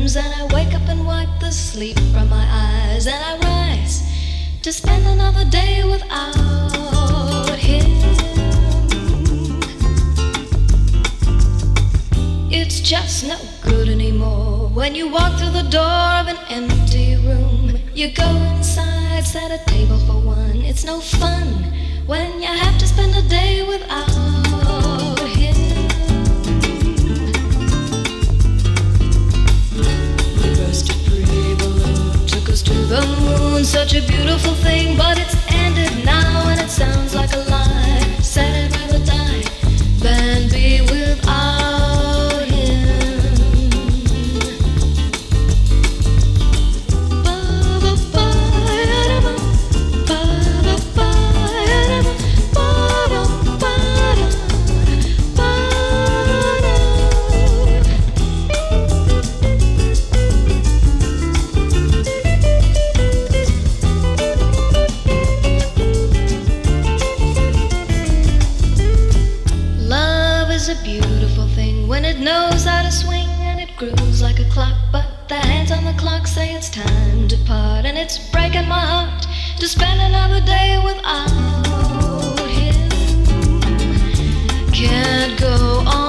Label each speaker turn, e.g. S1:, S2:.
S1: dreams, and I wake up and wipe the sleep from my eyes, and I rise to spend another day without him. It's just no good anymore when you walk through the door of an empty room. You go inside, set a table for one. It's no fun when you have to spend a day without him. We burst a pretty balloon, took us to the moon. Such a beautiful thing, but it's ended now, and it sounds like a lie. Said I'd rather die than be without him. A beautiful thing when it knows how to swing, and it grooves like a clock, but the hands on the clock say it's time to part, and it's breaking my heart to spend another day without him. Can't go on